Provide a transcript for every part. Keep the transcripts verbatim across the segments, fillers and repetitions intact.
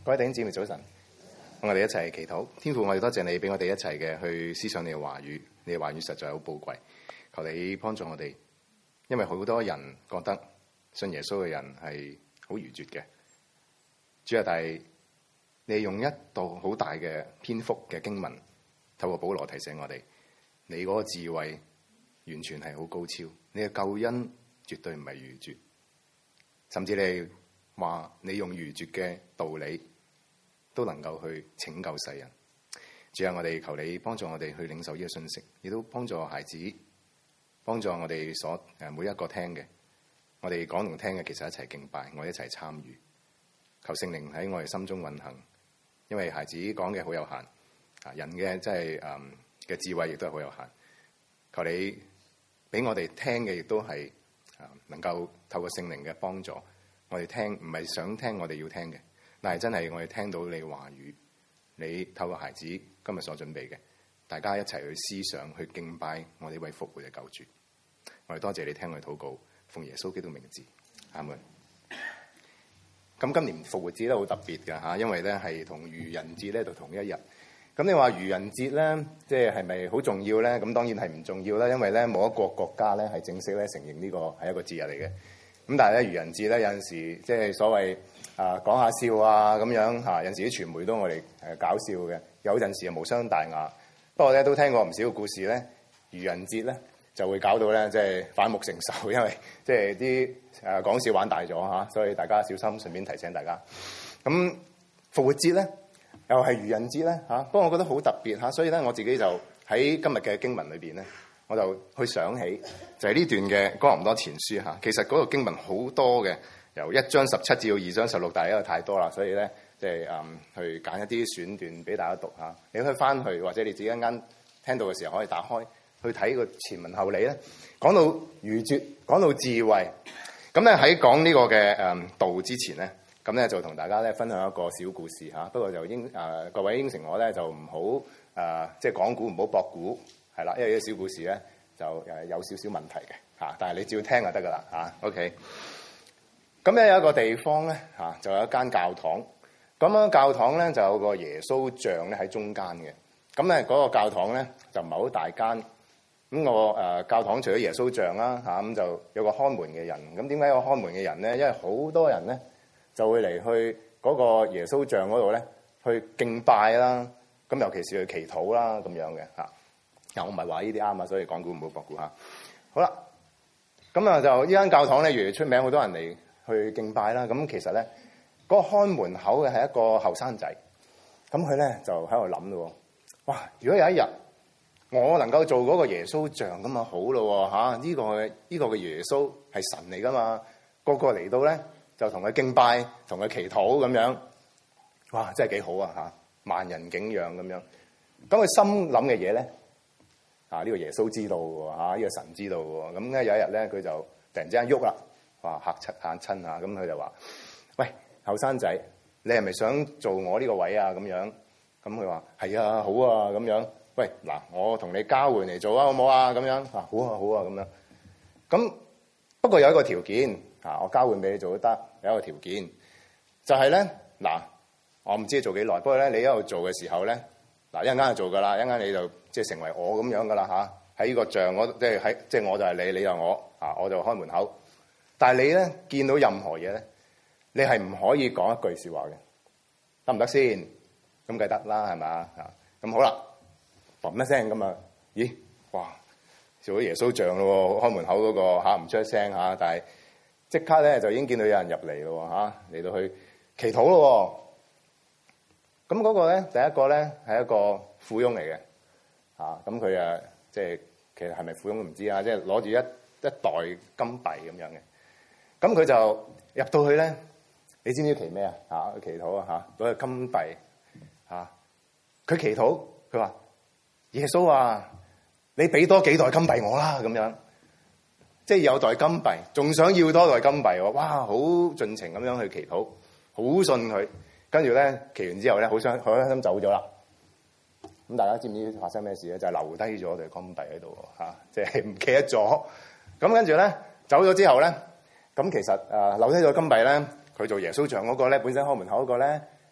各位弟兄姊妹早晨，我哋一齊祈禱。天父，我哋多謝你俾我哋一齊嘅去思想你嘅話語，你嘅話語實在好寶貴。求你幫助我哋，因為好多人覺得信耶穌嘅人係好愚拙嘅。主啊，但係你用一道好大嘅篇幅嘅經文，透過保羅提醒我哋，你嗰個智慧完全係好高超，你嘅救恩絕對唔係愚拙，甚至你話你用愚拙嘅道理都能夠去拯救世人。主啊，我哋求你幫助我哋去領受呢個信息，亦都幫助孩子，幫助我哋所誒每一個聽嘅，我哋講同聽嘅，其實一齊敬拜，我哋一齊參與。求聖靈喺我哋心中運行，因為孩子講嘅好有限，啊人嘅即係誒嘅智慧亦都係好有限。求你俾我哋聽嘅，亦都係啊能夠透過聖靈嘅幫助，我哋聽唔係想聽我哋要聽嘅。但係真係我哋聽到你話語，你透過孩子今日所準備嘅，大家一齊去思想、去敬拜我哋呢位復活嘅救主。我哋多謝你聽我哋禱告，奉耶穌基督名字，阿門。咁今年復活節咧好特別㗎嚇，因為咧係同愚人節咧就同一日。咁你話愚人節咧，即係係咪好重要咧？咁當然係唔重要啦，因為咧冇一個國家咧係正式咧承認呢個係一個節日嚟嘅。咁但係咧愚人節咧有陣時即係所謂啊講下笑啊咁樣嚇，有陣時啲傳媒都我哋誒搞笑嘅，有陣時又無傷大雅。不過咧都聽過唔少嘅故事咧，愚人節咧就會搞到咧即係反目成仇，因為即係啲誒講笑玩大咗嚇，所以大家小心。順便提醒大家，咁復活節咧又係愚人節咧嚇，不過我覺得好特別嚇，所以咧我自己就喺今日嘅經文裏邊咧，我就去想起就係呢段嘅哥林多前書嚇。其實嗰個經文好多嘅，由一章十七至到二章十六，但係因為太多啦，所以咧即係誒去揀一啲選段俾大家讀嚇。你可以翻去，或者你自己一間聽到嘅時候可以打開去睇個前文後理咧。講到愚拙，講到智慧，咁咧喺講呢個嘅誒道之前咧，咁咧就同大家咧分享一個小故事嚇。不過就應誒、呃、各位應承我咧，就唔好誒即係講古唔好博古係啦，因為呢個小故事咧就誒有少少問題嘅嚇。但係你只要聽就得噶啦嚇。OK。咁咧有一個地方咧嚇，就有一間教堂。咁樣教堂咧就有個耶穌像咧喺中間嘅。咁咧嗰個教堂咧就唔係好大間。咁我誒教堂除咗耶穌像啦嚇，咁就有個看門嘅人。咁點解有個看門嘅人咧？因為好多人咧就會嚟去嗰個耶穌像嗰度咧去敬拜啦。咁尤其是去祈禱啦咁樣嘅嚇。嗱，我唔係話呢啲啱啊，所以講古唔好博古嚇。好啦，咁啊就呢間教堂咧越嚟越出名，好多人嚟去敬拜啦。咁其實咧嗰個看門口嘅係一個後生仔。咁佢咧就喺度諗咯。哇！如果有一日我能夠做嗰個耶穌像咁啊好咯嚇！呢個嘅呢個嘅耶穌係神嚟噶嘛，個個嚟到咧就同佢敬拜，同佢祈禱咁樣，哇！真係幾好啊嚇，萬人景仰咁樣。咁佢心諗嘅嘢咧，啊呢個耶穌知道喎嚇，呢個神知道喎。咁咧有一日咧，佢就突然之間喐啦，哇嚇親嚇親啊！咁佢就話：喂，後生仔，你係咪想做我呢個位啊？咁樣。咁佢話：係啊，好啊，咁樣。喂，嗱，我同你交換嚟做啊，好唔好啊？咁樣啊，好啊，好啊，咁樣。咁不過有一個條件啊，我交換俾你做都得。有一個條件就係咧，嗱，我唔知你做幾耐，不過咧，你一路做嘅時候咧，嗱，一陣間就做噶啦，一陣間你就即係成為我咁樣噶啦嚇。喺呢個像我即係喺即係我就係你，你就我啊，我就開門口。但係你咧見到任何嘢咧，你係唔可以講一句説話嘅，得唔得先？咁梗係得啦，係咪啊？咁好啦。嘣一聲咁啊！咦，哇！做咗耶穌像咯，開門口嗰個嚇唔出一聲嚇，但係即刻咧就已經見到有人入嚟咯嚇，嚟到去祈禱咯。咁嗰個咧，第一個咧係一個富翁嚟嘅嚇，咁佢啊即係其實係咪富翁都唔知啊，即係攞住一一袋金幣咁樣嘅。咁佢就入到去咧，你知唔知祈咩啊？嚇，祈禱啊嚇，攞個金幣嚇，佢祈禱，佢話。耶穌啊，你俾多幾袋金幣我啦，咁樣，即係有袋金幣，仲想要多袋金幣喎，哇，好盡情咁樣去祈禱，好信佢，跟住咧祈完之後咧，好想好開心走咗啦。咁大家知唔知發生咩事咧？就係、是、留低咗袋金幣喺度嚇，即係唔記得咗。咁跟住咧走咗之後咧，咁其實誒、呃、留低咗金幣咧，佢做耶穌像嗰個咧，本身開門口嗰個咧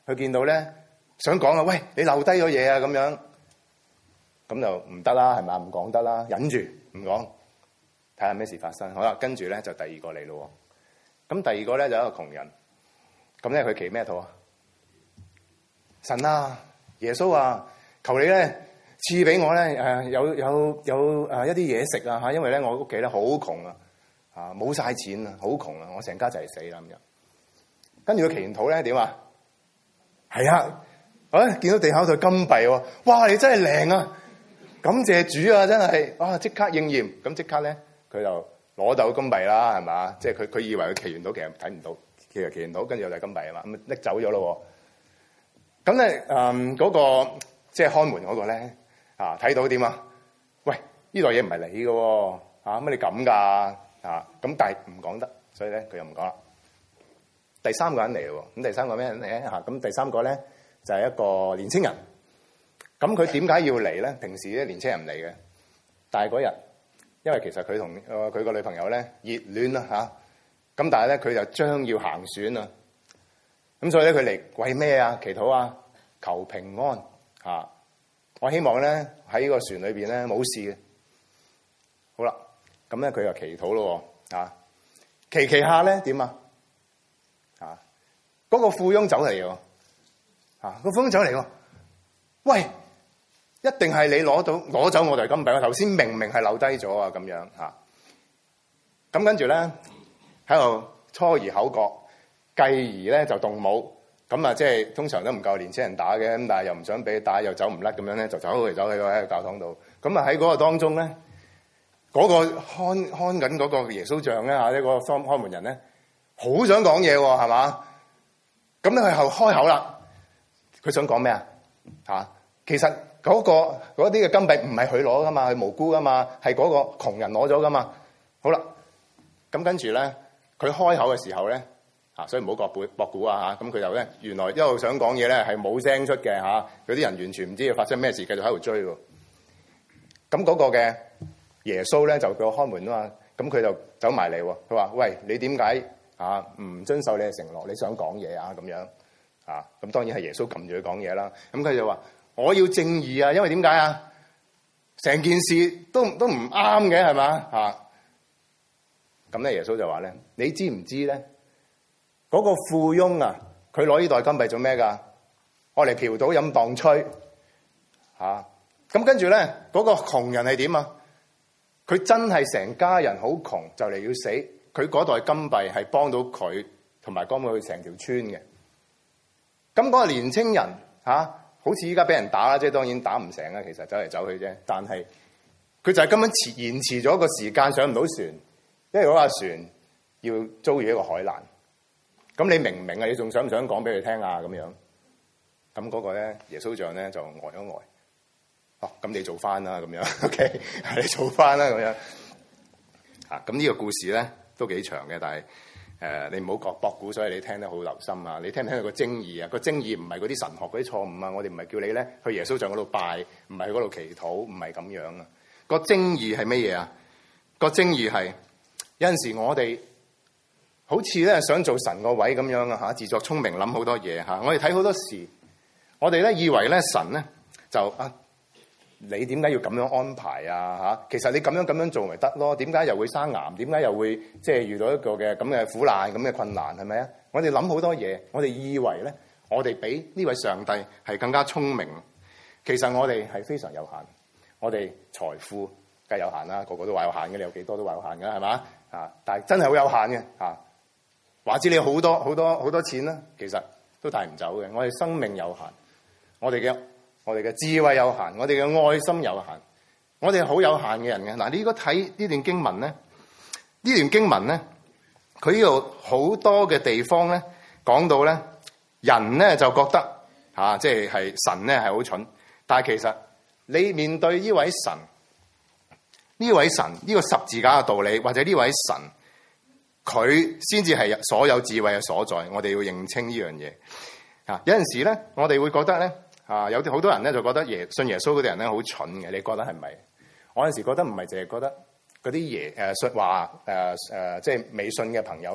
佢見到咧想講啊，喂，你漏低咗嘢啊咁樣，咁就唔得啦，係咪？唔講得啦，忍住唔講，睇下咩事發生。好啦，跟住咧就第二個嚟咯。咁第二個咧就一個窮人，咁咧佢祈咩禱啊？神啊，耶穌啊，求你咧賜俾我咧誒有有有誒一啲嘢食啊嚇，因為咧我屋企咧好窮啊嚇，冇晒錢啊，好窮啊，我成家就係死啦咁樣。跟住佢祈完禱咧點啊？係啊，誒見到地下有金幣喎，哇！你真係靈啊！感謝主啊，真係哇！即刻應驗，咁即刻咧佢就攞到金幣啦，係嘛？即係佢佢以為佢祈完禱，其實睇唔到，其實祈完禱跟住又就係金幣啊嘛，咁拎走咗咯。咁咧誒嗰個即係看門嗰個咧啊，睇到點啊？喂，呢袋嘢唔係你嘅喎，嚇乜你咁㗎啊？咁但係唔講得，所以咧佢又唔講啦。第三個人嚟喎，咁第三個咩人嚟咧嚇？咁第三個咧就係一個年青人。咁佢點解要嚟咧？平時咧年青人唔嚟嘅，但係嗰日，因為其實佢同佢個女朋友咧熱戀啦嚇，咁但係咧佢就將要行船啊，咁所以咧佢嚟為咩啊？祈禱啊，求平安嚇。我希望咧喺個船裏邊咧冇事嘅。好啦，咁咧佢又祈禱咯喎啊，祈祈下咧點啊？啊，嗰個富翁走嚟喎，啊個富翁走嚟喎，喂！一定係你攞到攞走我哋金幣，我頭先明明係留低咗啊，咁樣嚇。咁跟住咧喺度初而口角，繼而咧就動武。咁啊，即係通常都唔夠年青人打嘅，咁但係又唔想俾打，又走唔甩咁樣咧，就走嚟走去喺個教堂度。咁啊喺嗰個當中咧，嗰、嗰個看看緊嗰個耶穌像咧嚇，呢、嗰個看門人咧，好想講嘢喎，係嘛？咁咧佢後開口啦，佢想講咩啊？嚇，其實。嗰、嗰個嗰啲嘅金幣唔係佢攞噶嘛，係無辜噶嘛，係嗰個窮人攞咗噶嘛。好啦，咁跟住咧，佢開口嘅時候咧，啊，所以唔好駁估駁估啊嚇。咁佢就咧，原來一路想講嘢咧，係冇聲出嘅嚇。嗰啲人完全唔知發生咩事，繼續喺度追喎。咁嗰個嘅耶穌咧就叫我開門啊嘛。咁佢就走埋嚟喎。佢話：喂，你點解啊唔遵守你嘅承諾？你想講嘢啊咁樣啊？咁當然係耶穌撳住佢講嘢啦。咁佢就話。我要正義啊，因為點解啊？成件事都都唔啱嘅，係嘛嚇？咁咧，耶穌就話咧：你知唔知咧？嗰、嗰個富翁啊，佢攞呢袋金幣做咩㗎？我嚟嫖賭飲蕩吹嚇。咁跟住咧，嗰、嗰個窮人係點啊？佢真係成家人好窮，就嚟要死。佢嗰袋金幣係幫到佢，同埋幫到佢成條村嘅。咁嗰個年青人嚇。啊好似依家俾人打啦，即係當然打唔成啦，其實走嚟走去啫。但係佢就係根本遲延遲咗個時間上唔到船，因為嗰架船要遭遇一個海難。咁你明唔明啊？你仲想唔想講俾佢聽啊？咁樣咁嗰個咧，耶穌像咧就呆一呆。哦，咁你做翻啦，咁樣 OK，你做翻啦，咁樣啊。咁呢個故事咧都幾長嘅，但係。誒、呃，你唔好講博古，所以你聽得好留心啊！你聽唔聽到個精義啊？個精義唔係嗰啲神學嗰啲錯誤啊！我哋唔係叫你咧去耶穌像嗰度拜，唔係去嗰度祈禱，唔係咁樣啊！個精義係乜嘢啊？個精義係有陣時我哋好似咧想做神個位咁樣啊嚇，自作聰明諗好多嘢嚇。我哋睇好多事，我哋咧以為咧神咧就啊。你點解要咁樣安排啊？嚇，其實你咁樣咁樣做咪得咯？點解又會生癌？點解又會即係遇到一個嘅咁嘅苦難、咁嘅困難係咪啊？我哋諗好多嘢，我哋以為咧，我哋比呢位上帝係更加聰明。其實我哋係非常有限，我哋財富梗係有限啦，個個都話有限嘅，你有幾多都話有限嘅係嘛？啊！但係真係好有限嘅嚇。話知你好多好多好多錢啦，其實都帶唔走嘅。我哋生命有限，我哋嘅。我哋嘅智慧有限，我哋嘅愛心有限，我哋係好有限嘅人嘅。嗱，你如果睇呢段經文咧，呢段經文咧，佢呢度好多嘅地方咧，講到咧，人咧就覺得嚇，即係係神咧係好蠢，但係其實你面對呢位神，呢位神呢個十字架嘅道理，或者呢位神，佢先至係所有智慧嘅所在。我哋要認清呢樣嘢嚇。有陣時咧，我哋會覺得咧。啊！有啲好多人咧就覺得耶信耶穌嗰啲人咧好蠢嘅，你覺得係咪？我有陣時覺得唔係淨係覺得嗰啲耶誒信話誒誒，即係未信嘅朋友咧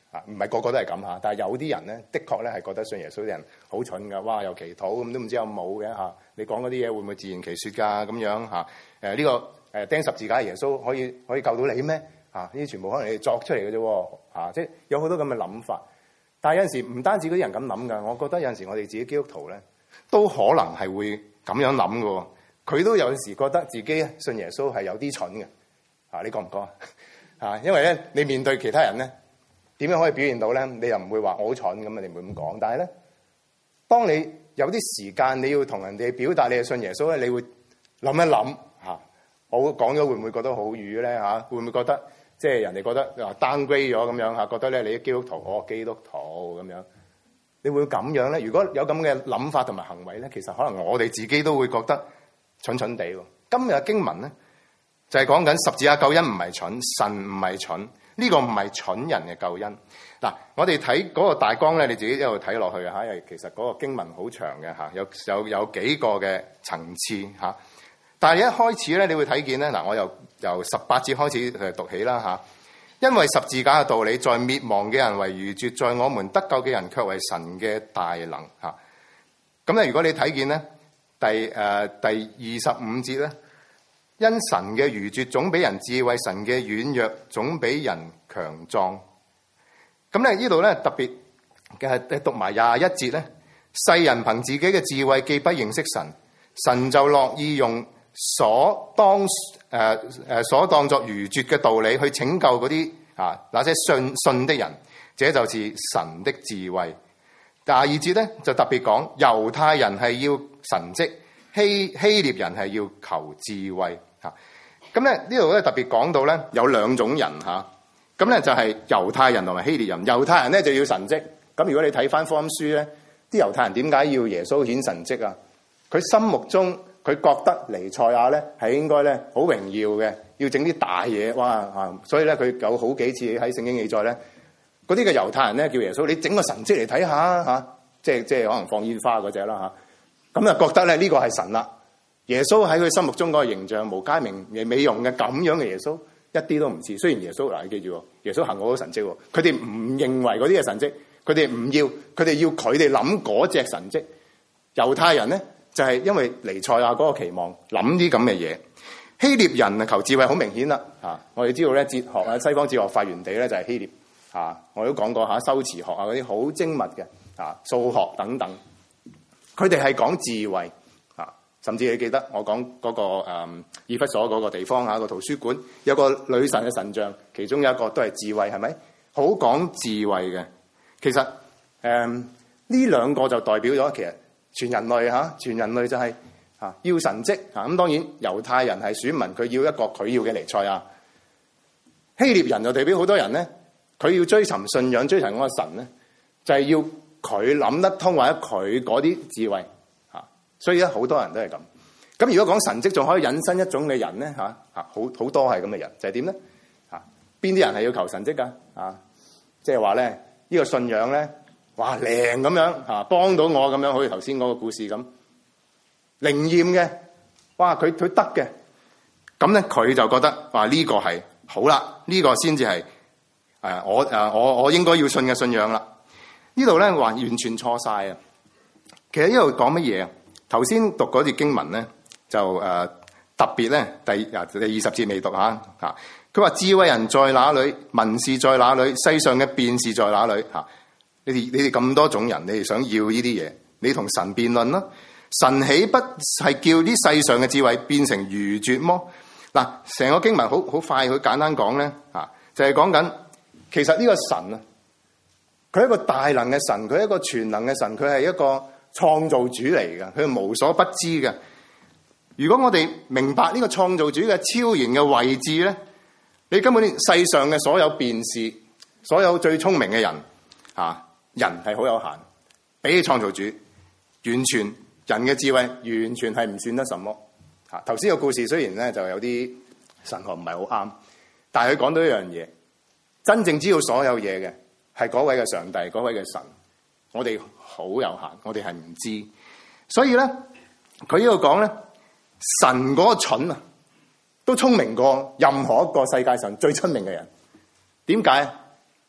啊，唔係個個都係咁嚇，但係有啲人咧，的確咧係覺得信耶穌啲人好蠢㗎。哇，又祈禱咁都唔知有冇嘅嚇。你講嗰啲嘢會唔會自圓其説㗎？咁樣嚇誒呢個誒釘十字架耶穌可以可以救到你咩？嚇呢啲全部可能你作出嚟嘅啫喎嚇，即係有好多咁嘅諗法。但係有陣時唔單止嗰啲人咁諗㗎，我覺得有陣時我哋自己基督徒咧都可能係會咁樣諗㗎。佢都有陣時覺得自己信耶穌係有啲蠢嘅嚇，你覺唔覺啊？嚇，因為咧你面對其他人咧。點樣可以表現到咧？你又唔會話我好蠢咁啊？你唔會咁講。但係咧，當你有啲時間你要同人哋表達你係信耶穌咧，你會諗一諗嚇。我講咗會唔會覺得好語咧嚇？會唔會覺得即係人哋覺得話 downgrade 咗咁樣嚇？覺得咧你啲基督徒，我基督徒咁樣，你會咁樣咧？如果有咁嘅諗法同埋行為咧，其實可能我哋自己都會覺得蠢蠢地喎。今日嘅經文咧就係講緊十字架救恩唔係蠢，神唔係蠢。呢個唔係蠢人嘅救恩。嗱，我哋睇嗰個大綱咧，你自己一路睇落去嚇，因為其實嗰個經文好長嘅嚇，有有有幾個嘅層次嚇。但係一開始咧，你會睇見咧，嗱，我由由十八節開始誒讀起啦嚇。因為十字架嘅道理，在滅亡嘅人為愚拙，在我們得救嘅人卻為神嘅大能嚇。咁咧，如果你睇見咧，第誒、呃、第二十五節咧。因神嘅愚拙總比人智慧，神嘅軟弱總比人強壯。咁咧呢度咧特別嘅讀埋廿一節咧，世人憑自己嘅智慧既不認識神，神就樂意用所當誒誒、呃、所當作愚拙嘅道理去拯救嗰啲啊那些信信的人，這就是神的智慧。廿二節咧就特別講猶太人係要神蹟，希希臘人係要求智慧。嚇，咁咧呢度咧特別講到咧有兩種人嚇，咁咧就係猶太人同埋希臘人。猶太人咧就要神蹟，咁如果你睇翻福音書咧，啲猶太人點解要耶穌顯神蹟啊？佢心目中佢覺得彌賽亞咧係應該咧好榮耀嘅，要整啲大嘢哇啊！所以咧佢有好幾次喺聖經記載咧，嗰啲嘅猶太人咧叫耶穌你整個神蹟嚟睇下嚇，即係即係可能放煙花嗰隻啦嚇，咁就覺得咧呢個係神啦。耶穌喺佢心目中嗰個形象無佳名美容嘅咁樣嘅耶穌一啲都唔似。雖然耶穌嗱，你記住，耶穌行過好多神蹟，佢哋唔認為嗰啲係神蹟，佢哋唔要，佢哋要佢哋諗嗰隻神蹟。猶太人咧就係、是、因為彌賽亞嗰個期望諗啲咁嘅嘢。希臘人啊求智慧好明顯啦嚇，我哋知道咧哲學啊西方哲學發源地咧就係希臘嚇，我都講過嚇修辭學啊嗰啲好精密嘅嚇數學等等，佢哋係講智慧。甚至你記得我講嗰、那個誒以弗所嗰個地方嚇、那個圖書館有個女神嘅神像，其中有一個都係智慧，係咪？好講智慧嘅。其實誒呢兩個就代表咗其實全人類嚇，全人類就係、是、嚇要神蹟嚇。咁當然猶太人係選民，佢要一個佢要嘅彌賽亞。希臘人就代表好多人咧，佢要追尋信仰、追尋嗰個神咧，就係、是、要佢諗得通或者佢嗰啲智慧。所以咧，好多人都係咁。咁如果講神蹟，仲可以引申一種嘅人咧嚇嚇，好好多係咁嘅人，就係點咧嚇？邊啲人係要求神蹟㗎嚇？即係話咧，呢、呢個信仰咧，哇靈咁樣嚇，幫到我咁樣，好似頭先嗰個故事咁靈驗嘅，哇佢佢得嘅，咁咧佢就覺得話呢、呢個係好啦，呢、呢個先至係誒我誒我我應該要信嘅信仰啦。呢度咧話完全錯晒啊！其實呢度講乜嘢啊？頭先讀嗰節經文咧，就誒、呃、特別咧，第啊第二十節未讀嚇嚇。佢話智慧人在哪裏？文士在哪裏？世上嘅辯士在哪裏？嚇、啊！你哋你哋咁多種人，你哋想要呢啲嘢，你同神辯論啦。神豈不係叫啲世上嘅智慧變成愚拙麼？嗱、啊，成個經文好好快，好簡單講咧嚇，就係講緊其實呢個神啊，佢係一個大能嘅神，佢係一個全能嘅神，佢係一個創造主嚟嘅，佢係無所不知嘅。如果我哋明白呢個創造主嘅超然嘅位置咧，你根本世上嘅所有辯士，所有最聰明嘅人，啊，人係好有限，比起創造主，完全人嘅智慧完全係唔算得什麼。吓，頭先個故事雖然咧就有啲神學唔係好啱，但係佢講到一樣嘢，真正知道所有嘢嘅係嗰位嘅上帝，嗰位嘅神。我哋好有限，我哋係唔知，所以咧佢呢度講咧，神嗰個蠢啊，都聰明過任何一個世界上最聰明嘅人。點解？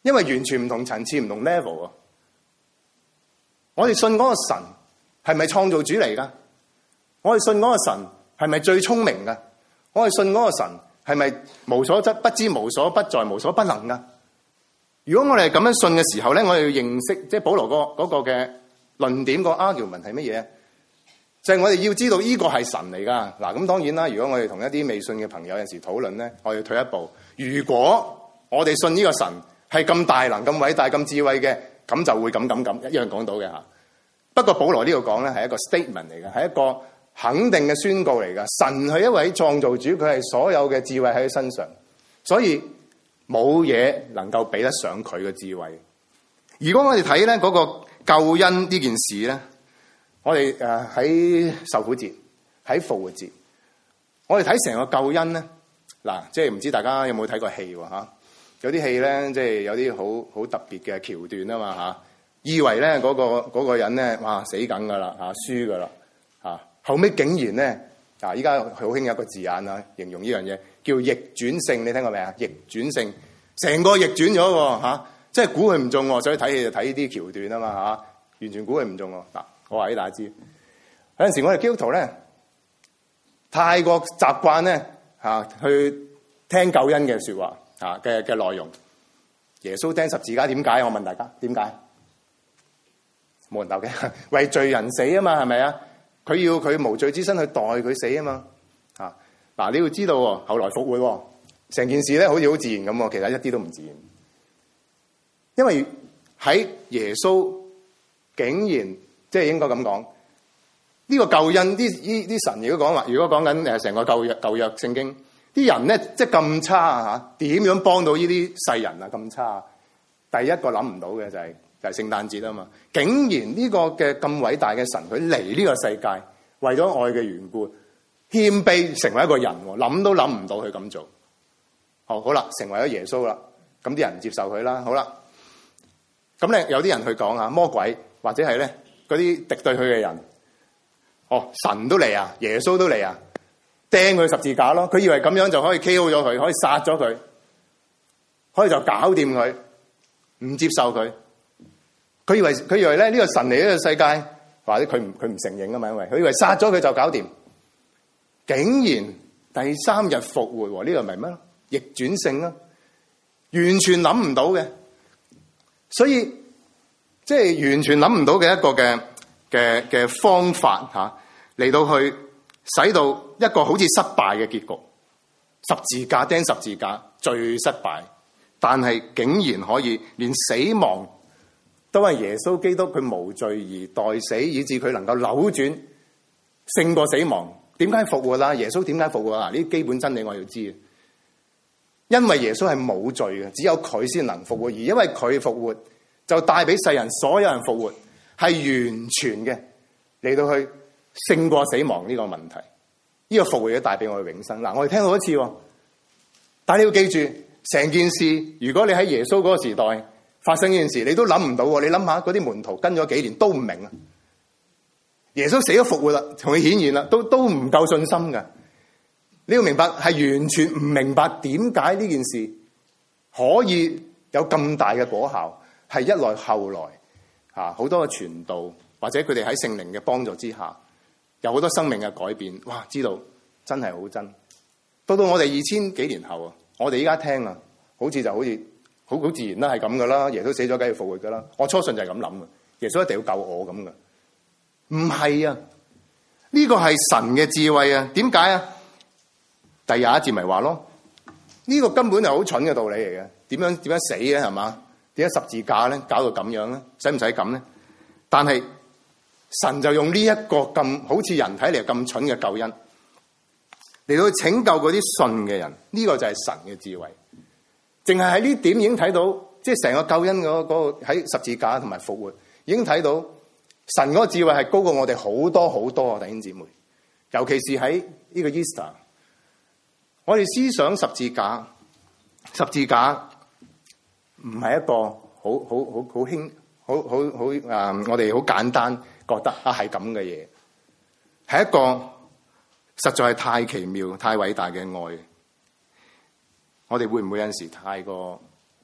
因為完全唔同層次、唔同 level 啊！我哋信嗰個神係咪創造主嚟噶？我哋信嗰個神係咪最聰明噶？我哋信嗰個神係咪無所則不知、無所不在、無所不能噶？如果我哋咁樣信嘅時候咧，我哋要認識，即係保羅個嗰個嘅論點、個 argument 係乜嘢？就係我哋要知道呢個係神嚟噶。嗱，咁當然啦，如果我哋同一啲未信嘅朋友有陣時討論咧，我要退一步。如果我哋信呢個神係咁大能、咁偉大、咁智慧嘅，咁就會咁咁咁一樣講到嘅吓。不過保羅呢度講咧係一個 statement 嚟嘅，係一個肯定嘅宣告嚟㗎。神係一位創造主，佢係所有嘅智慧喺佢身上，所以冇嘢能夠比得上佢嘅智慧。如果我哋睇咧嗰個救恩呢件事咧，我哋誒喺受苦節、喺復活節，我哋睇成個救恩咧，嗱，即係唔知大家有冇睇過戲喎嚇？有啲戲咧，即係有啲好好特別嘅橋段啊嘛嚇，以為咧嗰個嗰個人咧，哇死梗噶啦嚇，輸噶啦嚇，後尾竟然咧，嗱依家好興有一個字眼啊，形容呢樣嘢叫逆轉勝，你聽過未啊？逆轉勝，成個逆轉咗喎嚇，即係估佢唔中喎，所以睇戲就睇呢啲橋段啊嘛嚇，完全估佢唔中喎。嗱，我話俾大家知，有陣時我哋基督徒咧，太過習慣咧嚇去聽救恩嘅説話嚇嘅嘅內容。耶穌釘十字架點解？我問大家點解？冇人答嘅，為罪人死啊嘛，係咪啊？佢要佢無罪之身去代佢死啊嘛。嚇嗱，你要知道喎，後來復活，成件事咧好似好自然咁，其實一啲都唔自然。因為喺耶穌竟然即係應該咁講，呢個救恩啲啲啲神如果講話，如果講緊誒成個舊約舊約聖經，啲人咧即係咁差嚇，點樣幫到呢啲世人啊咁差？第一個諗唔到嘅就係就係聖誕節啊嘛！竟然呢個嘅咁偉大嘅神，佢嚟呢個世界，為咗愛嘅緣故，謙卑成為一個人，諗都諗唔到佢咁做。好，好啦，成為咗耶穌啦，咁啲人接受佢啦。好啦，咁咧有啲人去講啊，魔鬼或者係咧嗰啲敵對佢嘅人，哦，神都嚟啊，耶穌都嚟啊，釘佢十字架咯。佢以為咁樣就可以 K O 咗佢，可以殺咗佢，可以就搞掂佢，唔接受佢。佢以為佢以為咧呢個神嚟呢個世界，或者佢唔佢唔承認啊嘛，因為佢以為殺咗佢就搞掂，竟然第三日復活，呢個咪乜逆轉勝啊？完全諗唔到嘅，所以即係完全諗唔到嘅一個嘅嘅嘅方法吓，嚟到去使到一個好似失敗嘅結局，十字架釘十字架最失敗，但係竟然可以連死亡都係耶穌基督佢無罪而代死，以致佢能夠扭轉勝過死亡。點解復活啦？耶穌點解復活啊？呢啲基本真理我要知。因為耶穌係冇罪嘅，只有佢先能復活，而因為佢復活，就帶俾世人所有人復活，係完全嘅嚟到去勝過死亡呢個問題。呢個復活嘅帶俾我哋永生。嗱，我哋聽到一次，但係你要記住，成件事如果你喺耶穌嗰個時代發生呢件事，你都諗唔到。你諗下嗰啲門徒跟咗幾年都唔明啊！耶穌死咗復活啦，同佢顯現啦，都都唔夠信心噶。你要明白，係完全唔明白點解呢件事可以有咁大嘅果效，係一來後來吓好多嘅傳道，或者佢哋喺聖靈嘅幫助之下，有好多生命嘅改變。哇！知道真係好真。到到我哋二千幾年後啊，我哋依家聽啊，好似就好似好好自然啦，係咁噶啦。耶穌死咗，梗係復活噶啦。我初信就係咁諗嘅，耶穌一定要救我咁嘅。唔係啊，呢個係神嘅智慧啊。點解啊？第廿一節咪話咯，呢個根本係好蠢嘅道理嚟嘅。點樣點樣死嘅係嘛？點解十字架咧搞到咁樣咧？使唔使咁咧？但係神就用呢一個咁好似人睇嚟咁蠢嘅救恩嚟到拯救嗰啲信嘅人。呢個就係神嘅智慧。淨係喺呢點已經睇到，即係成個救恩嗰嗰個喺十字架同埋復活，已經睇到神嗰個智慧係高過我哋好多好多啊！弟兄姊妹，尤其是喺呢個 Easter。我哋思想十字架，十字架唔係一個好好好好輕好好好誒，我哋好簡單覺得啊係咁嘅嘢，係一個實在係太奇妙、太偉大嘅愛。我哋會唔會有陣時太過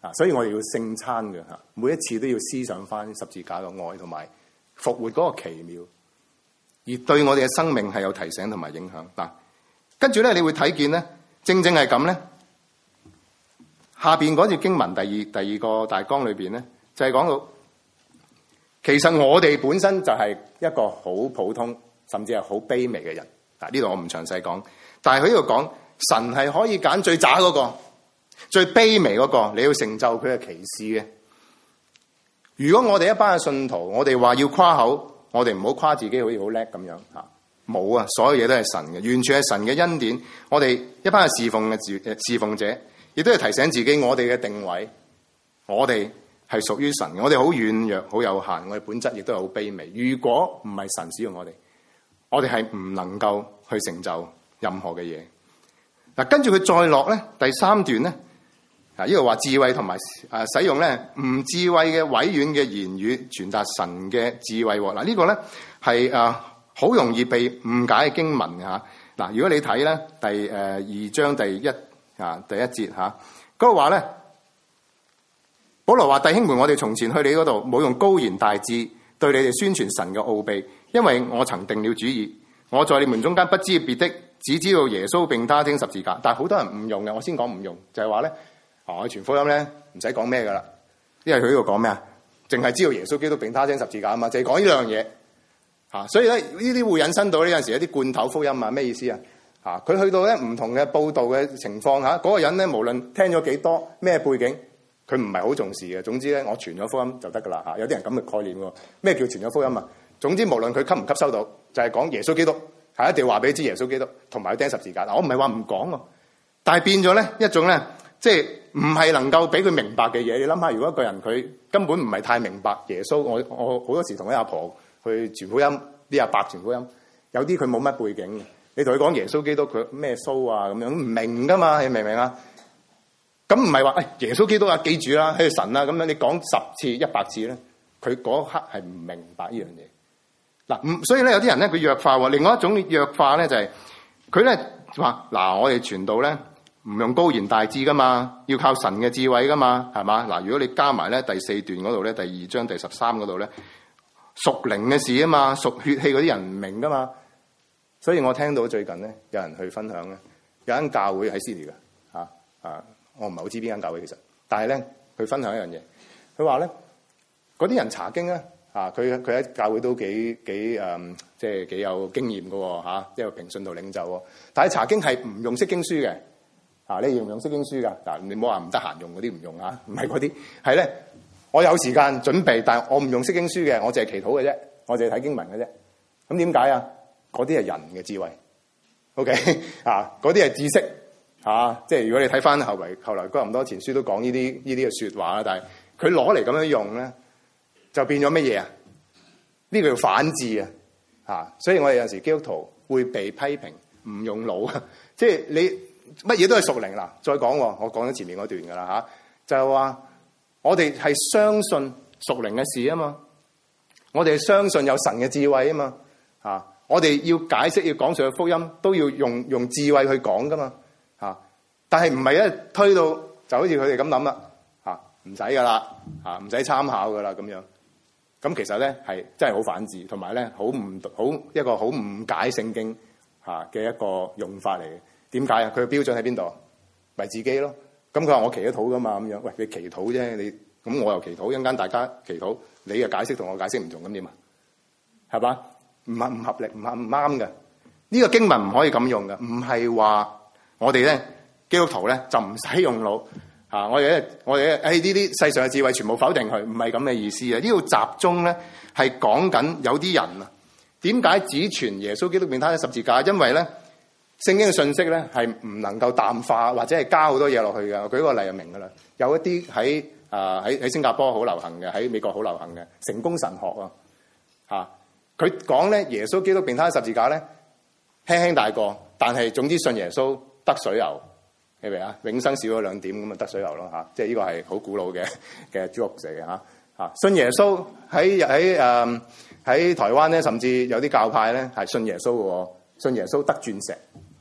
啊，所以我哋要聖餐嘅嚇，每一次都要思想翻十字架嘅愛同埋復活嗰個奇妙，而對我哋嘅生命係有提醒同埋影響嗱。跟住咧，你會睇見咧，正正係咁咧。下邊嗰節經文第二第二個大綱裏邊咧，就係講到其實我哋本身就係一個好普通甚至係好卑微嘅人。嗱，呢度我唔詳細講，但係佢呢度講神係可以揀最渣嗰個、最卑微嗰個，你要成就佢嘅奇事嘅。如果我哋一班嘅信徒，我哋話要誇口，我哋唔好誇自己好似好叻咁樣嚇，冇啊！所有嘢都係神嘅，完全係神嘅恩典。我哋一班嘅侍奉嘅誒侍奉者，亦都係提醒自己，我哋嘅定位，我哋係屬於神嘅。我哋好軟弱、好有限，我哋本質亦都係好卑微。如果唔係神使用我哋，我哋係唔能夠去成就任何嘅嘢。嗱，跟住佢再落咧，第三段咧，啊，呢度話智慧同埋誒使用咧唔智慧嘅委婉嘅言語傳達神嘅智慧。嗱，呢個咧係誒好容易被誤解嘅經文嚇。嗱，如果你睇咧第誒二章第一啊第一節嚇，嗰個話咧，保羅話：弟兄們，我哋從前去你嗰度，冇用高言大智對你哋宣傳神嘅奧秘，因為我曾定了主意，我在你們中間不知別的，只知道耶穌並他釘十字架。但係好多人唔用嘅，我先講唔用，就係話咧，啊，我傳福音咧唔使講咩噶啦，因為佢呢度講咩啊？淨係知道耶穌基督並他釘十字架啊嘛，就係講呢兩樣嘢嚇。所以咧呢啲會引申到呢陣時一啲罐頭福音啊，咩意思啊？嚇，佢去到咧唔同嘅報道嘅情況下，嗰個人咧無論聽咗幾多咩背景，佢唔係好重視嘅。總之咧，我傳咗福音就得噶啦嚇。有啲人咁嘅概念喎。咩叫傳咗福音啊？總之無論佢吸唔吸收到，就係講耶穌基督係一定要話俾你知耶穌基督同埋釘十字架。我唔係話唔講喎，但係變咗咧一種咧，即係唔係能夠俾佢明白嘅嘢。你諗下，如果一個人佢根本唔係太明白耶穌，我我好多時同啲阿婆去傳福音，啲阿伯傳福音，有啲佢冇乜背景嘅。你同佢講耶穌基督佢咩蘇啊咁樣唔明噶嘛？你明唔明啊？咁唔係話誒耶穌基督啊，記住啦，係神啦咁樣，你講十次一百次咧，佢嗰刻係唔明白呢樣嘢。嗱，所以咧有啲人咧佢弱化喎，另外一種弱化咧就係佢咧話嗱，我哋傳道咧唔用高言大智噶嘛，要靠神嘅智慧噶嘛，係嘛？嗱，如果你加埋咧第四段嗰度咧，第二章第十三嗰度咧，屬靈嘅事啊嘛，屬血氣嗰啲人唔明噶嘛。所以我聽到最近咧有人去分享咧，有間教會喺悉尼嘅嚇啊，我唔係好知邊間教會其實，但係咧佢分享一樣嘢，佢話咧嗰啲人查經咧嚇，佢佢喺教會都幾幾誒，即係幾有經驗嘅喎嚇，一個平信徒領袖喎。但係查經係唔用釋經書嘅嚇，你用唔用釋經書㗎？嗱，你唔好話唔得閒用嗰啲唔用嚇，唔係嗰啲係咧，我有時間準備，但係我唔用釋經書嘅，我淨係祈禱嘅啫，我淨係睇經文嘅啫。咁點解啊？嗰啲係人嘅智慧 ，OK 啊？嗰啲係知識嚇、啊，即係如果你睇翻後嚟，後來哥林多前書都講呢啲呢啲嘅説話啦。但係佢攞嚟咁樣用咧，就變咗乜嘢啊？呢、這個叫反智啊！嚇，所以我哋有陣時基督徒會被批評唔用腦啊，即係你乜嘢都係屬靈啦。再講喎，我講咗前面嗰段噶啦嚇，就係話我哋係相信屬靈嘅事啊嘛，我哋係相信有神嘅智慧啊嘛嚇。我哋要解釋要講上嘅福音都要用用智慧去講噶嘛嚇，但係唔係一推到就好似佢哋咁諗啦嚇，唔使噶啦嚇，唔使參考噶啦咁樣。咁其實咧係真係好反智，同埋咧好唔好一個好誤解聖經嚇嘅一個用法嚟嘅。點解啊？佢嘅標準喺邊度？咪自己咯。咁佢話我祈咗禱噶嘛咁樣。喂，你祈禱啫，你咁我又祈禱，一陣間大家祈禱，你嘅解釋同我解釋唔同，咁點啊？係嘛？唔係唔合力，唔係唔啱嘅。呢個經文唔可以咁用嘅，唔係話我哋咧基督徒咧就唔使用腦嚇。我哋咧我哋咧誒呢啲世上嘅智慧全部否定佢，唔係咁嘅意思啊。呢度集中咧係講緊有啲人啊，點解只傳耶穌基督並他釘十字架？因為咧聖經嘅信息咧係唔能夠淡化或者係加好多嘢落去嘅。我舉個例就明㗎啦。有一啲喺啊喺喺新加坡好流行嘅，喺美國好流行嘅成功神學啊嚇。佢講咧，耶穌基督並他釘十字架咧，輕輕大過，但係總之信耶穌得水牛，明唔明啊？永生少咗兩點咁啊，得水牛咯嚇，即係呢個係好古老嘅嘅 joke 嚟嘅嚇嚇。信耶穌喺喺誒喺台灣咧，甚至有啲教派咧係信耶穌嘅喎，信耶穌得鑽石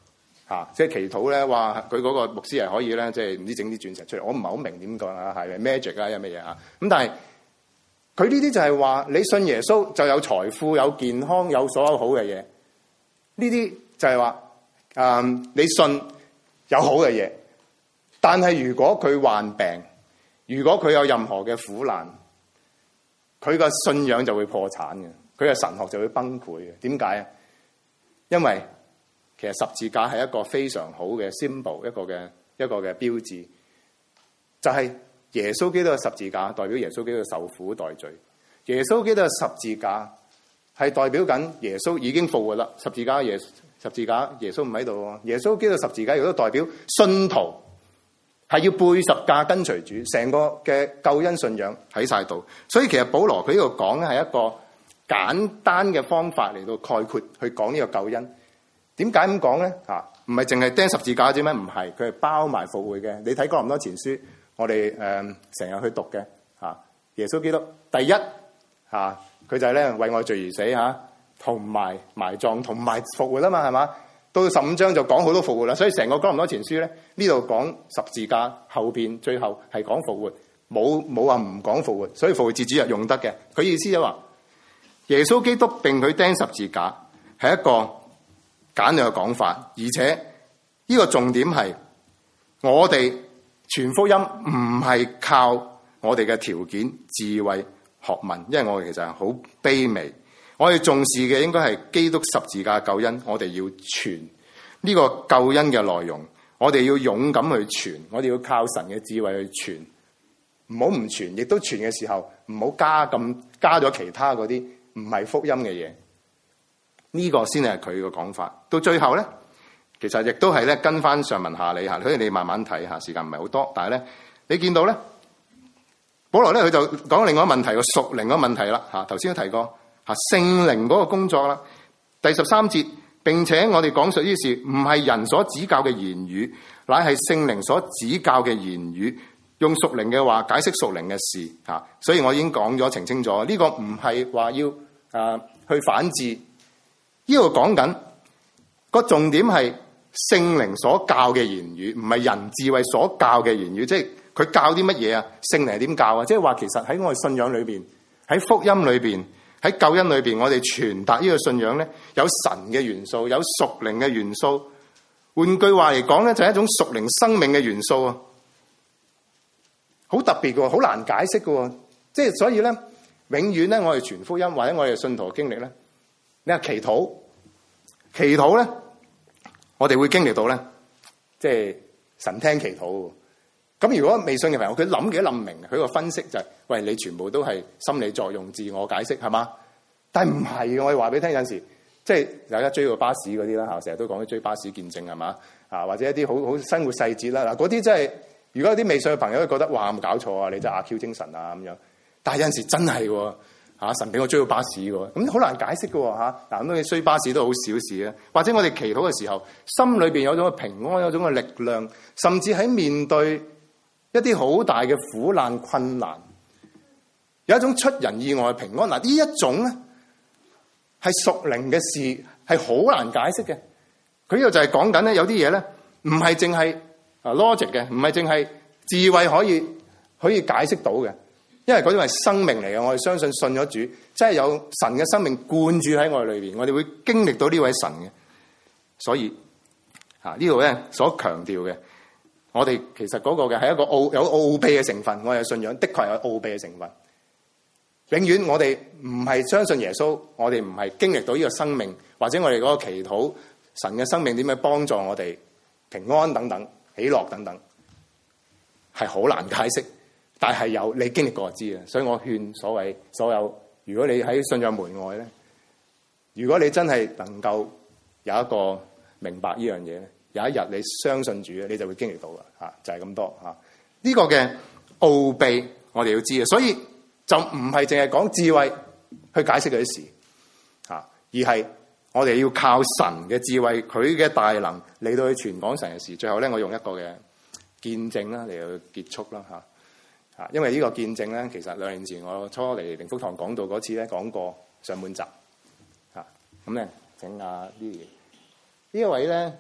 嚇，即係祈禱咧，話佢嗰個牧師係可以咧，即係唔知整啲鑽石出嚟。我唔係好明點講啊，係咪 magic 啊，有乜嘢啊？咁但係佢呢啲就係話你信耶穌就有財富、有健康、有所有好嘅嘢。呢啲就係話誒，你信有好嘅嘢，但係如果佢患病，如果佢有任何嘅苦難，佢個信仰就會破產嘅，佢嘅神學就會崩潰嘅。點解啊？因為其實十字架係一個非常好嘅 symbol， 一個嘅一個嘅標誌，就係、是、耶穌基督嘅十字架代表耶穌基督受苦代罪，耶穌基督嘅十字架係代表緊耶穌已經復活啦。十字架耶十字架耶穌唔喺度，耶穌基督十字架亦都代表信徒係要背十架跟隨主，成個嘅救恩信仰喺晒度。所以其實保羅佢呢度講咧係一個簡單嘅方法嚟到概括去講呢個救恩。點解咁講咧？嚇，唔係淨係釘十字架啫咩？唔係，佢係包埋復活嘅。你睇哥林多前書，我哋誒成日去讀嘅嚇。耶穌基督第一嚇，佢就係咧為我罪而死嚇，同埋埋葬，同埋復活啊嘛，係嘛？到十五章就講好多復活啦。所以成個哥林多前書咧，呢度講十字架，後邊最後係講復活，冇冇話唔講復活。所以復活節主日用得嘅。佢意思就話耶穌基督並佢釘十字架係一個簡略嘅講法，而且呢個重點係我哋傳福音唔係靠我哋嘅條件、智慧、學問，因為我哋其實係好卑微。我哋重視嘅應該係基督十字架救恩，我哋要傳呢個救恩嘅內容，我哋要勇敢去傳，我哋要靠神嘅智慧去傳，唔好唔傳，亦都傳嘅時候唔好加咁加咗其他嗰啲唔係福音嘅嘢。呢個先係佢嘅講法。到最後咧，其實亦都係咧跟翻上文下理嚇，所以你慢慢睇下，時間唔係好多。但係咧，你見到咧，保羅咧佢就講另外一個問題，個屬靈嘅問題啦嚇。頭先都提過嚇聖靈嗰個工作啦。第十三節，並且我哋講述呢事唔係人所指教嘅言語，乃係聖靈所指教嘅言語，用屬靈嘅話解釋屬靈嘅事嚇。所以我已經講咗澄清咗，呢個唔係話要啊去反智。呢度講緊個重點係聖靈所教嘅言語，唔係人智慧所教嘅言語。即係佢教啲乜嘢啊？聖靈係點教啊？即係話其實喺我哋信仰裏邊，喺福音裏邊，喺救恩裏邊，我哋傳達呢個信仰咧，有神嘅元素，有屬靈嘅元素。換句話嚟講咧，就係一種屬靈生命嘅元素啊，好特別嘅，好難解釋嘅。即係所以咧，永遠咧，我哋傳福音或者我哋信徒嘅經歷咧。你話祈禱，祈禱咧，我哋會經歷到咧，即係神聽祈禱。咁如果未信嘅朋友，佢諗幾諗唔明，佢個分析就係、是：喂，你全部都係心理作用、自我解釋，係嘛？但係唔係嘅，我哋話俾你聽，有陣時即係大家追過巴士嗰啲啦嚇，成日都講啲追巴士見證係嘛啊，或者一啲好好生活細節啦嗱，嗰啲真係如果有啲未信嘅朋友都覺得哇，有冇搞錯啊？你真係阿 Q 精神啊咁樣。但係有陣時真係喎。嚇！神俾我追到巴士嘅，咁好難解釋嘅嚇。嗱，咁你追巴士都好小事啊。或者我哋祈禱嘅時候，心裏邊有種嘅平安，有種嘅力量，甚至喺面對一啲好大嘅苦難困難，有一種出人意外嘅平安。嗱，呢一種咧係屬靈嘅事，係好難解釋嘅。佢呢度就係講緊咧，有啲嘢咧唔係淨係啊 logic 嘅，唔係淨係智慧可以可以解釋到嘅。因為嗰種係生命嚟嘅，我哋相信信咗主，真係有神嘅生命灌注喺我哋裏邊，我哋會經歷到呢位神嘅。所以啊，呢度咧所強調嘅，我哋其實嗰個嘅係一個奧有奧秘嘅成分，我哋嘅信仰的確係有奧秘嘅成分。永遠我哋唔係相信耶穌，我哋唔係經歷到呢個生命，或者我哋嗰個祈禱神嘅生命點樣幫助我哋平安等等、喜樂等等，係好難解釋。但係有你經歷過就知啊，所以我勸所謂所有，如果你喺信仰門外咧，如果你真係能夠有一個明白呢樣嘢咧，有一日你相信主咧，你就會經歷到噶嚇，就係咁多嚇。呢個嘅奧秘我哋要知啊，所以就唔係淨係講智慧去解釋嗰啲事嚇，而係我哋要靠神嘅智慧，佢嘅大能嚟到去傳講神嘅事。最後咧，我用一個嘅見證啦嚟到結束啦嚇。啊，因為呢個見證咧，其實兩年前我初嚟靈福堂講道嗰次咧講過上半集，嚇咁咧請阿 Lily 呢一位咧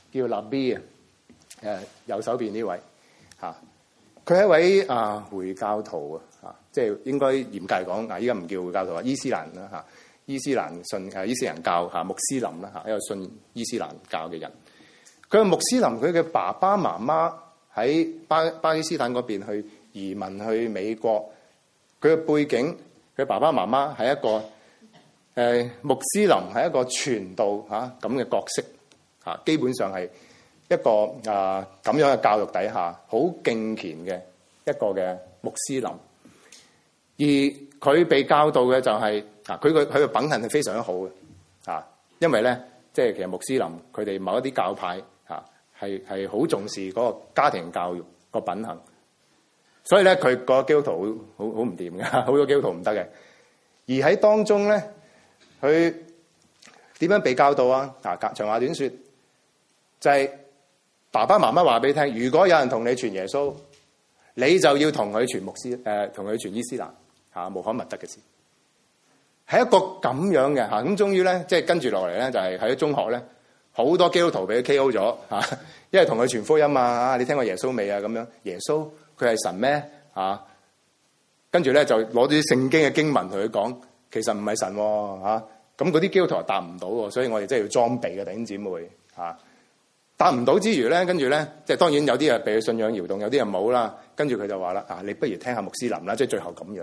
叫立 B 啊，誒右手邊呢位嚇，佢係一位啊回教徒啊，嚇，即係應該嚴格嚟講，啊依家唔叫回教徒啊，伊斯蘭啦嚇，伊斯蘭信誒伊斯蘭教嚇，穆斯林啦嚇，一個信伊斯蘭教嘅人。佢係穆斯林，佢嘅爸爸媽媽喺巴巴基斯坦嗰邊去移民去美國，佢嘅背景，佢爸爸媽媽係一個誒、呃、穆斯林，係一個傳道嚇咁嘅角色嚇，基本上係一個啊咁、呃、樣嘅教育底下，好敬虔嘅一個嘅穆斯林。而佢被教導嘅就係、是、啊，佢個佢嘅品行係非常之好嘅啊，因為咧即係其實穆斯林佢哋某一啲教派嚇係係好重視嗰個家庭教育個品行，所以咧佢個基督徒好好好唔掂嘅，好多基督徒唔得嘅。而喺當中咧，佢點樣被教導啊？啊，長話短説，就係、是、爸爸媽媽話俾你聽，如果有人同你傳耶穌，你就要同佢傳穆斯誒，同佢傳伊斯蘭嚇，穆罕默德嘅事，係一個咁樣嘅嚇。咁終於咧，即係跟住落嚟咧，就係喺中學咧，好多基督徒俾佢 K O 咗嚇，因為同佢傳福音啊，你聽過耶穌未啊？咁樣耶穌佢係神咩嚇？跟住咧就攞啲聖經嘅經文同佢講，其實唔係神喎嚇。咁嗰啲基督徒又答唔到喎，所以我哋真係要裝備嘅弟兄姊妹嚇。答唔到之餘咧，跟住咧，即係當然有啲人被佢信仰搖動，有啲人冇啦。跟住佢就話啦：啊，你不如聽下穆斯林啦，即係最後咁樣。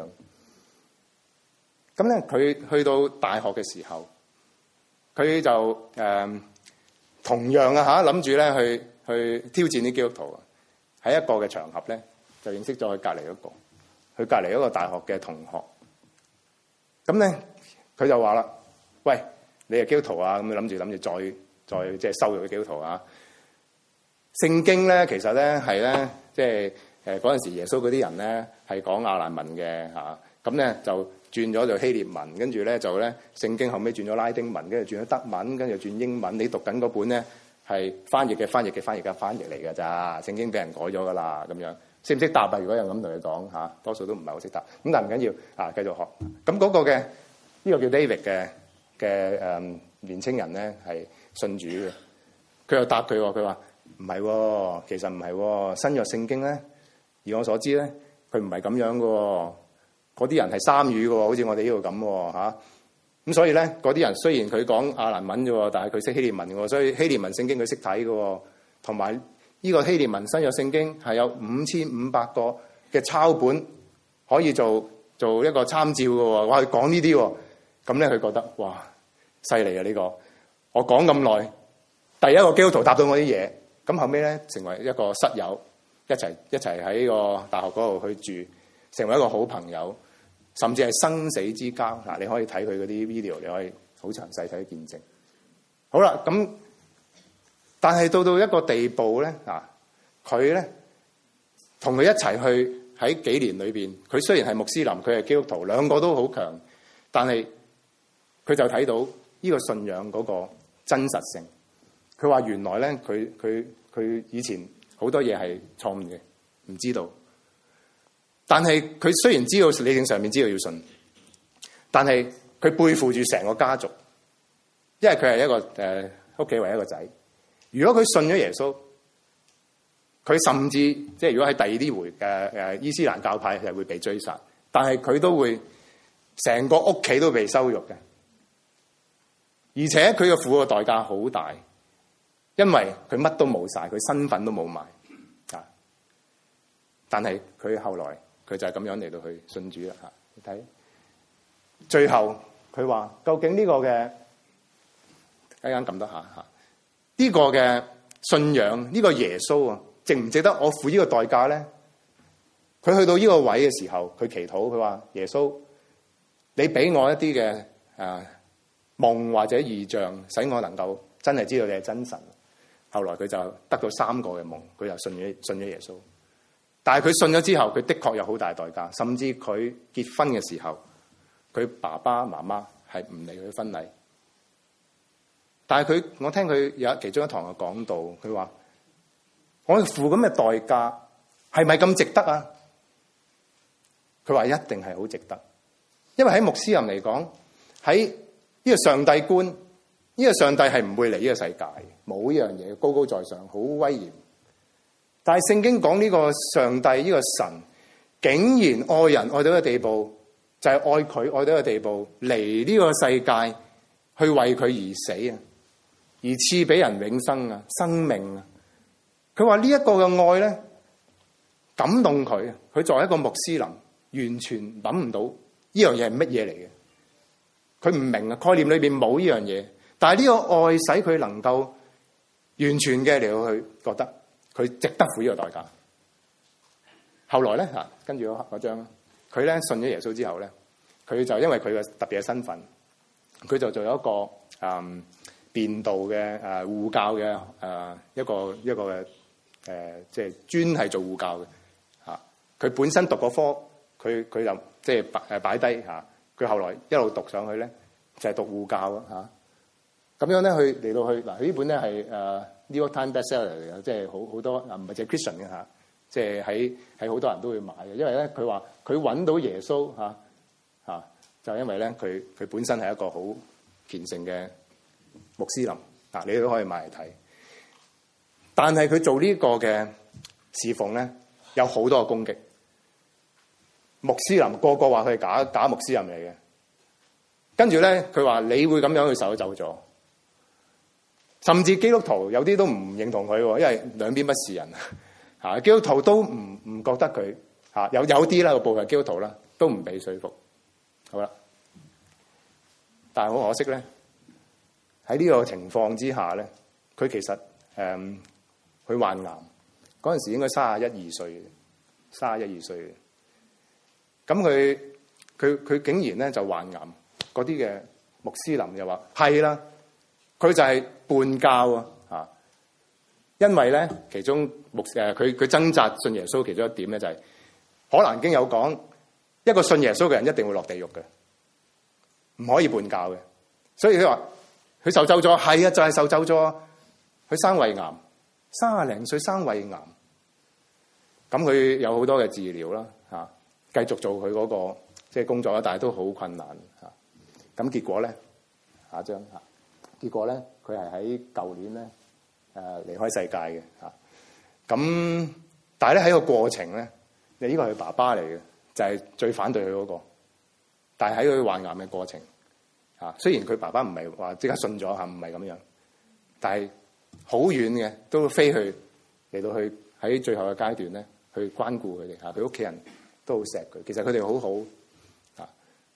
咁咧，佢去到大學嘅時候，佢就誒、呃、同樣啊嚇，諗住咧去去挑戰啲基督徒，喺一個嘅場合咧，就認識咗佢隔離嗰個，佢隔離嗰個大學嘅同學。咁咧，佢就話啦：喂，你係基督徒啊？咁諗住諗住再再即係羞辱啲基督徒啊！聖經咧，其實咧係咧，即係誒嗰陣時耶穌嗰啲人咧係講亞蘭文嘅嚇，咁、啊、咧就轉咗做希臘文，跟住咧就咧聖經後尾轉咗拉丁文，跟住轉咗德文，跟住轉英文。你讀緊嗰本咧係翻譯嘅翻譯嘅翻譯嘅翻譯嚟㗎咋？聖經俾人改咗㗎啦，咁樣識唔識答啊？如果有咁同佢講嚇，多數都唔係好識答。咁但係唔緊要啊，繼續學。咁嗰個嘅呢、這個叫 David 嘅嘅誒年青人咧係信主嘅，佢又答佢喎，佢話。唔係喎，其實唔係喎。新約聖經咧，以我所知咧，佢唔係咁樣嘅喎。嗰啲人係三語嘅喎，好似我哋呢度咁喎嚇。咁所以咧，嗰啲人雖然佢講亞蘭文啫喎，但係佢識希臘文嘅喎，所以希臘文聖經佢識睇嘅喎。同埋呢個希臘文新約聖經係有五千五百個嘅抄本可以做做一個參照嘅喎。哇，佢講呢啲喎，咁咧佢覺得哇，犀利啊呢個！我講咁耐，第一個基督徒答到我啲嘢。咁後尾咧，成為一個室友，一齊一齊喺個大學嗰度去住，成為一個好朋友，甚至係生死之交。嗱，你可以睇佢嗰啲 video，你可以好詳細睇見證。好啦，咁但係到到一個地步咧，嗱，佢咧同佢一齊去喺幾年裏邊，佢雖然係穆斯林，佢係基督徒，兩個都好強，但係佢就睇到呢個信仰嗰個真實性。佢話原來咧，佢佢佢以前好多嘢係錯誤嘅，唔知道。但係佢雖然知道理性上面知道要信，但係佢背負住成個家族，因為佢係一個誒屋企唯一一個仔。如果佢信咗耶穌，佢甚至即係如果喺第二啲回誒誒伊斯蘭教派係會被追殺，但係佢都會成個屋企都被羞辱嘅，而且佢嘅付嘅代價好大。因為佢乜都冇晒，佢身份都冇埋啊！但係佢後來佢就係咁樣嚟到去信主啦嚇。你睇最後佢話：究竟呢個嘅一間撳得下嚇？呢個嘅信仰，呢個耶穌啊，值唔值得我付呢個代價咧？佢去到呢個位嘅時候，佢祈禱，佢話：耶穌，你俾我一啲嘅啊夢或者異象，使我能夠真係知道你係真神。後來佢就得到三個嘅夢，佢就信咗信咗耶穌。但係佢信咗之後，佢的確有好大代價，甚至佢結婚嘅時候，佢爸爸媽媽係唔理佢婚禮。但係佢，我聽佢有其中一堂嘅講道，佢話：我付咁嘅代價係咪咁值得啊？佢話一定係好值得，因為喺穆斯林嚟講，喺呢個上帝觀呢個上帝係唔會嚟呢個世界，冇呢樣嘢，高高在上，好威嚴。但係聖經講呢個上帝呢個神，竟然愛人愛到一個地步，就係愛佢愛到一個地步，嚟呢個世界去為佢而死啊，而賜俾人永生啊，生命啊。佢話呢一個嘅愛咧，感動佢。佢作為一個穆斯林，完全諗唔到呢樣嘢係乜嘢嚟嘅。佢唔明啊，概念裏邊冇呢樣嘢。但係呢個愛使佢能夠完全嘅嚟到去覺得佢值得付呢個代價。後來咧嚇，跟住嗰張，佢咧信咗耶穌之後咧，佢就因為佢嘅特別嘅身份，佢就做咗一個誒辯道嘅誒護教嘅誒、呃、一個一個嘅誒，即係專係做護教嘅嚇。佢本身讀個科，佢佢就即係擺誒擺低嚇。佢後來一路讀上去咧，就係、是、讀護教啊嚇。咁樣咧，佢嚟到去嗱，佢呢本咧係誒 New York Times bestseller 嚟嘅，即係好好多啊，唔係淨係 Christian 嘅嚇，即係喺喺好多人都會買嘅，因為咧佢話佢揾到耶穌嚇嚇，就係因為咧佢佢本身係一個好虔誠嘅穆斯林啊，你都可以買嚟睇。但係佢做呢個嘅侍奉咧，有好多嘅攻擊。穆斯林個個話佢係假假穆斯林嚟嘅，跟住咧佢話你會咁樣去受咗咒詛。甚至基督徒有啲都唔認同佢，因為兩邊不是人嚇。基督徒都唔唔覺得佢嚇，有有啲啦，個部分基督徒啦都唔被說服。好啦，但係好可惜咧，喺呢個情況之下咧，佢其實誒佢、嗯、患癌嗰陣時應該三十一二歲，三十一二歲嘅。咁佢佢佢竟然咧就患癌，嗰啲嘅穆斯林就話係啦。佢就係叛教啊！嚇，因為咧，其中牧誒佢佢掙扎信耶穌其中一點咧，就係《可蘭經》有講，一個信耶穌嘅人一定會落地獄嘅，唔可以叛教嘅。所以佢話佢受咒咗，係啊，就係、是、受咒咗。佢生胃癌，三十零歲生胃癌，咁佢有好多嘅治療啦，嚇，繼續做佢嗰、那個即係工作啦，但係都好困難嚇。咁結果咧，下一張嚇。結果咧，佢係喺舊年咧誒離開世界嘅嚇。咁但係咧喺個過程咧，你、這、呢個係佢爸爸嚟嘅，就係、是、最反對佢嗰、那個。但係喺佢患癌嘅過程嚇，雖然佢爸爸唔係話即刻信咗嚇，唔係咁樣，但係好遠嘅都飛去嚟到去喺最後嘅階段咧，去關顧佢哋嚇。佢屋企人都好錫佢，其實佢哋好好嚇。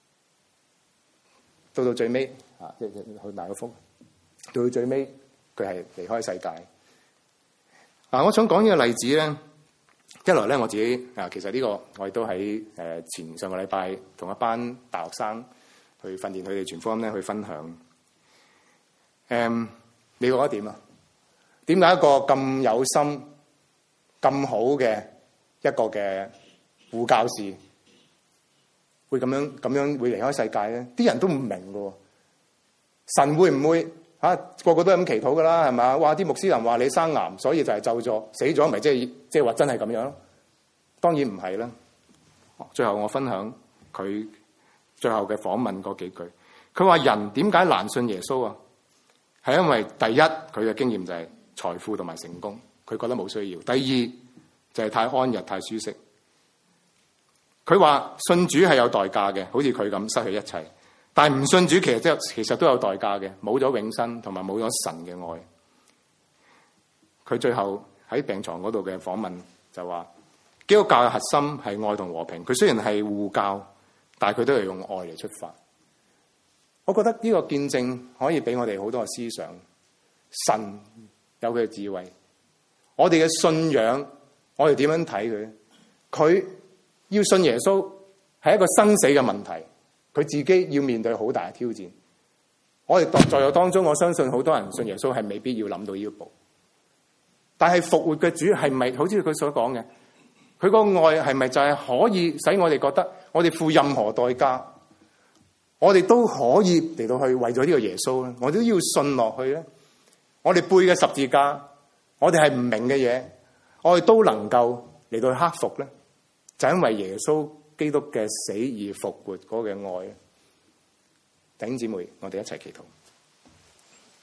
到到最尾嚇，即係去大個福。到最尾，佢係離開世界。啊，我想講呢個例子咧，一來咧我自己啊，其實呢個我亦都喺誒前上個禮拜同一班大學生去訓練佢哋傳福音咧，去分享。誒、嗯，你覺得點啊？點解一個咁有心、咁好嘅一個嘅護教士會咁樣咁樣會離開世界咧？啲人都唔明㗎。神會唔會？嚇、啊、個個都係咁祈禱噶啦，係嘛？哇！啲穆斯林話你生癌，所以就係咒咗死咗，咪即係即係話真係咁樣咯？當然唔係啦。最後我分享佢最後嘅訪問嗰幾句，佢話人點解難信耶穌啊？係因為第一佢嘅經驗就係財富同埋成功，佢覺得冇需要；第二就係太安逸、太舒適。佢話信主係有代價嘅，好似佢咁失去一切。但係唔信主，其實即係其實都有代價嘅，冇咗永生，同埋冇咗神嘅愛。佢最後喺病床嗰度嘅訪問就話：基督教嘅核心係愛同和平。佢雖然係護教，但係佢都係用愛嚟出發。我覺得呢個見證可以俾我哋好多嘅思想。神有佢嘅智慧，我哋嘅信仰，我哋點樣睇佢？佢要信耶穌係一個生死嘅問題。佢自己要面對好大嘅挑戰。我哋在座當中，我相信好多人信耶穌係未必要諗到呢一步。但係復活嘅主係咪好似佢所講嘅？佢個愛係咪就係可以使我哋覺得我哋付任何代價，我哋都可以嚟到去為咗呢個耶穌咧？我都要信落去咧。我哋背嘅十字架，我哋係唔明嘅嘢，我哋都能夠嚟到去克服咧，就因為耶穌基督嘅死而復活嗰個嘅愛。弟兄姊妹，我哋一齊祈禱。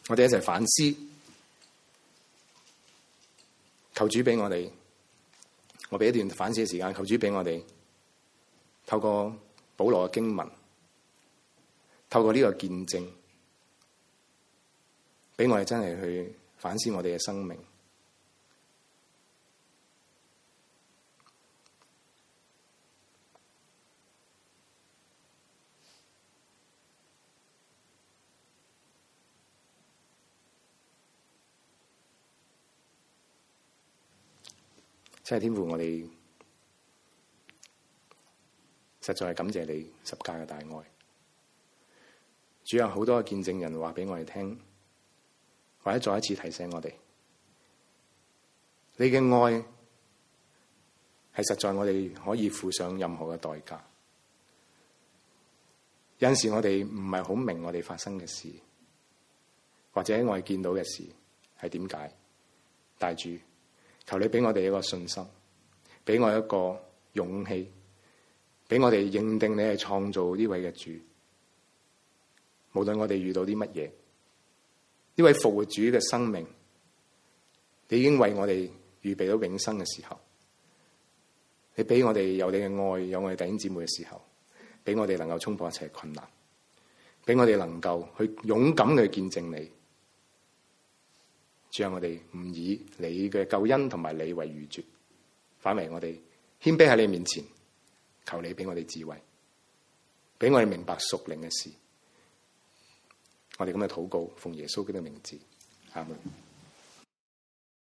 我哋一齊反思，求主俾我哋，我俾一段反思嘅時間，求主俾我哋透過保羅嘅經文，透過呢個見證，俾我哋真係去反思我哋嘅生命。真係天父，我哋實在係感謝你十架嘅大愛。主有好多嘅見證人話俾我哋聽，或者再一次提醒我哋，你嘅愛係實在我哋可以付上任何嘅代價。有陣時我哋唔係好明我哋發生嘅事，或者我哋見到嘅事係點解，但主，求你俾我哋一個信心，俾我一個勇氣，俾我哋認定你係創造呢位嘅主。無論我哋遇到啲乜嘢，呢位復活主嘅生命，你已經為我哋預備到永生嘅時候，你俾我哋有你嘅愛，有我哋弟兄姊妹嘅時候，俾我哋能夠衝破一切困難，俾我哋能夠去勇敢去見證你。主啊，我哋唔以你嘅救恩同埋你為愚拙，反為我哋謙卑喺你面前，求你俾我哋智慧，俾我哋明白屬靈嘅事。我哋咁嘅禱告，奉耶穌基督嘅名字，阿門。